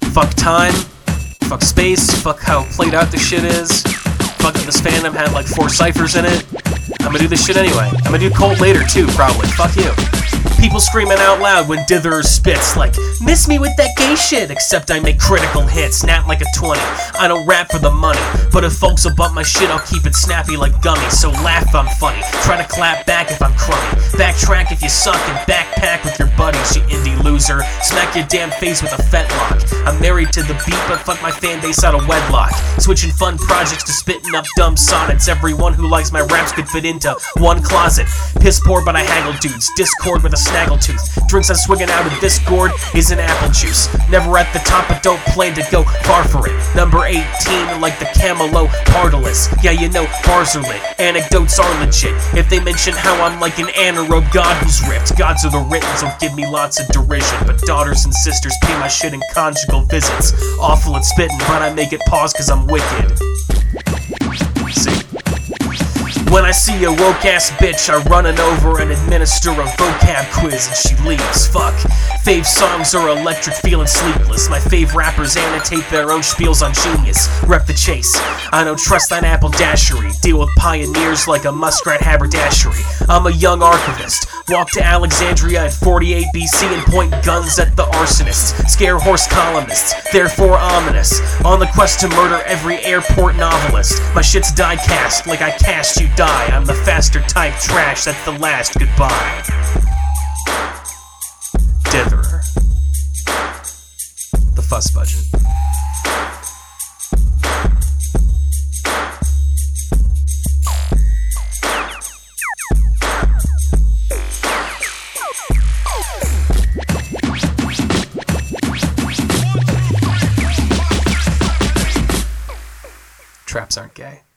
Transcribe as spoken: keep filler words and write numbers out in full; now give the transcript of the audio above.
Fuck time, fuck space, fuck how played out this shit is. Fuck if this fandom had like four ciphers in it. I'm gonna do this shit anyway. I'm gonna do Cold later too, probably. Fuck you. People screaming out loud when Ditherer spits like, miss me with that gay shit, except I make critical hits, snap like a twenty. I don't rap for the money, but if folks will bump my shit, I'll keep it snappy like gummy. So laugh if I'm funny, try to clap back if I'm crummy. Backtrack if you suck and backpack with your buddies, you indie loser. Smack your damn face with a fetlock. I'm married to the beat, but fuck my fan base out of wedlock. Switching fun projects to spitting up dumb sonnets. Everyone who likes my raps could fit into one closet. Piss poor, but I haggle dudes. Discord with a snaggletooth. Drinks I'm swigging out of this gourd is an apple juice. Never at the top, but don't plan to go far for it. Number eighteen, like the Camelot Pardalis. Yeah, you know, bars are lit. Anecdotes are legit. If they mention how I'm like an anaerobe god who's ripped. Gods are the written, so give me lots of derision. But daughters and sisters pay my shit in conjugal visits. Awful at spitting, but I make it pause cause I'm wicked. See? When I see a woke-ass bitch, I run it over and administer a vocab quiz and she leaves. Fuck. Fave songs are electric, feeling sleepless. My fave rappers annotate their own spiels on Genius. Rep the chase. I don't trust that appledashery. Deal with pioneers like a muskrat haberdashery. I'm a young archivist. Walk to Alexandria at forty-eight B C and point guns at the arsonists. Scare horse columnists, therefore ominous. On the quest to murder every airport novelist. My shit's die-cast, like I cast you die. I'm the faster type trash, that's the last goodbye. Ditherer. The Fuss Budget. Traps aren't gay.